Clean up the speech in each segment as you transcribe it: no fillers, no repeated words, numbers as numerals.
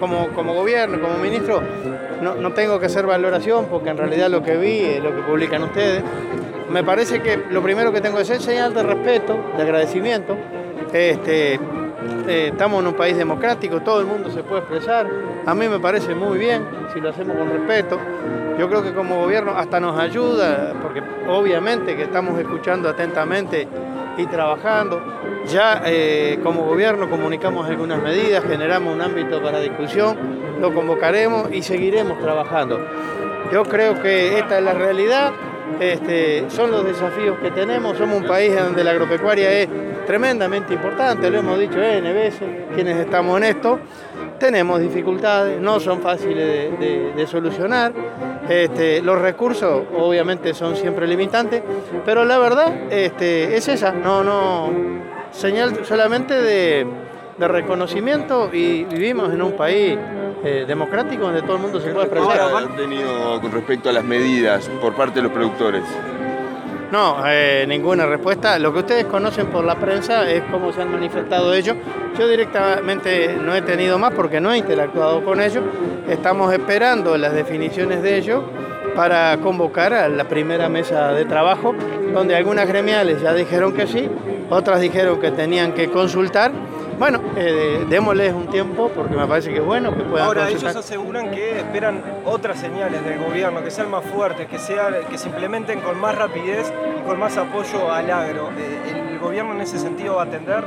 como gobierno, como ministro, no tengo que hacer valoración porque en realidad lo que vi es lo que publican ustedes. Me parece que lo primero que tengo que hacer es señal de respeto, de agradecimiento. Estamos en un país democrático, todo el mundo se puede expresar. A mí me parece muy bien si lo hacemos con respeto. Yo creo que como gobierno hasta nos ayuda, porque obviamente que estamos escuchando atentamente y trabajando. Ya como gobierno comunicamos algunas medidas, generamos un ámbito para discusión, lo convocaremos y seguiremos trabajando. Yo creo que esta es la realidad, son los desafíos que tenemos. Somos un país donde la agropecuaria es tremendamente importante, lo hemos dicho N veces, quienes estamos en esto. Tenemos dificultades, no son fáciles de solucionar. Los recursos obviamente son siempre limitantes, pero la verdad es esa, señal solamente de reconocimiento, y vivimos en un país democrático donde todo el mundo se puede expresar. ¿Qué han tenido con respecto a las medidas por parte de los productores? No, ninguna respuesta. Lo que ustedes conocen por la prensa es cómo se han manifestado ellos. Yo directamente no he tenido más porque no he interactuado con ellos. Estamos esperando las definiciones de ellos para convocar a la primera mesa de trabajo, donde algunas gremiales ya dijeron que sí, otras dijeron que tenían que consultar. Bueno, démosles un tiempo porque me parece que es bueno que puedan Ahora, consultar. ellos aseguran que esperan otras señales del gobierno, que sean más fuertes, que se implementen con más rapidez y con más apoyo al agro. ¿El gobierno en ese sentido va a atender?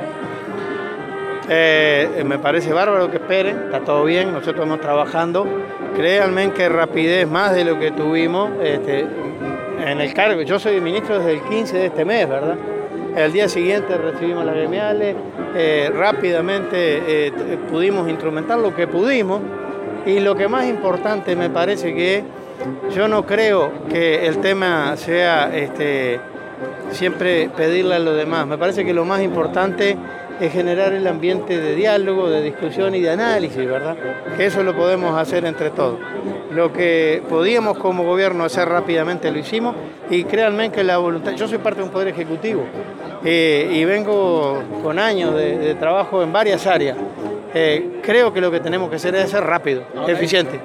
Me parece bárbaro que esperen, está todo bien, nosotros estamos trabajando. Créanme que rapidez más de lo que tuvimos en el cargo. Yo soy ministro desde el 15 de este mes, ¿verdad? El día siguiente recibimos las gremiales, rápidamente pudimos instrumentar lo que pudimos, y lo que más importante me parece que yo no creo que el tema sea siempre pedirle a los demás. Me parece que lo más importante es generar el ambiente de diálogo, de discusión y de análisis, ¿verdad? Que eso lo podemos hacer entre todos. Lo que podíamos como gobierno hacer rápidamente lo hicimos, y créanme que la voluntad... Yo soy parte de un poder ejecutivo y vengo con años de trabajo en varias áreas. Creo que lo que tenemos que hacer es ser rápido, eficiente.